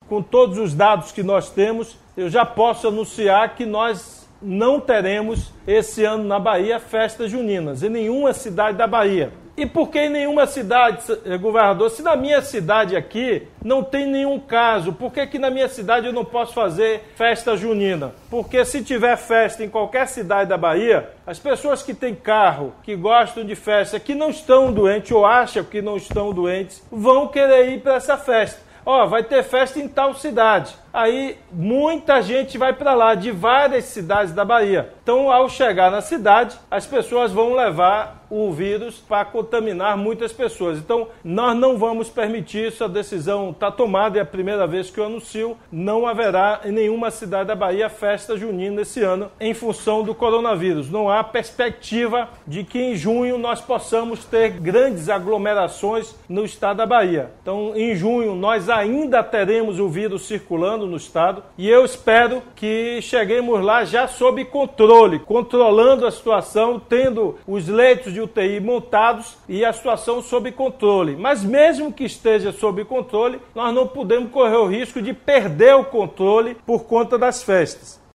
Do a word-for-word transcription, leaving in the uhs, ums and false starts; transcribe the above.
com todos os dados que nós temos, eu já posso anunciar que nós não teremos esse ano na Bahia festas juninas, em nenhuma cidade da Bahia. E por que em nenhuma cidade, governador? Se na minha cidade aqui não tem nenhum caso, por que que na minha cidade eu não posso fazer festa junina? Porque se tiver festa em qualquer cidade da Bahia, as pessoas que têm carro, que gostam de festa, que não estão doentes ou acham que não estão doentes, vão querer ir para essa festa. Ó, vai ter festa em tal cidade. Aí muita gente vai para lá, de várias cidades da Bahia. Então, ao chegar na cidade, as pessoas vão levar o vírus para contaminar muitas pessoas. Então, nós não vamos permitir isso, a decisão está tomada, é a primeira vez que eu anuncio, não haverá em nenhuma cidade da Bahia festa junina esse ano, em função do coronavírus. Não há perspectiva de que em junho nós possamos ter grandes aglomerações no estado da Bahia. Então, em junho, nós ainda teremos o vírus circulando no estado e eu espero que cheguemos lá já sob controle, controlando a situação, tendo os leitos de U T I montados e a situação sob controle. Mas mesmo que esteja sob controle, nós não podemos correr o risco de perder o controle por conta das festas.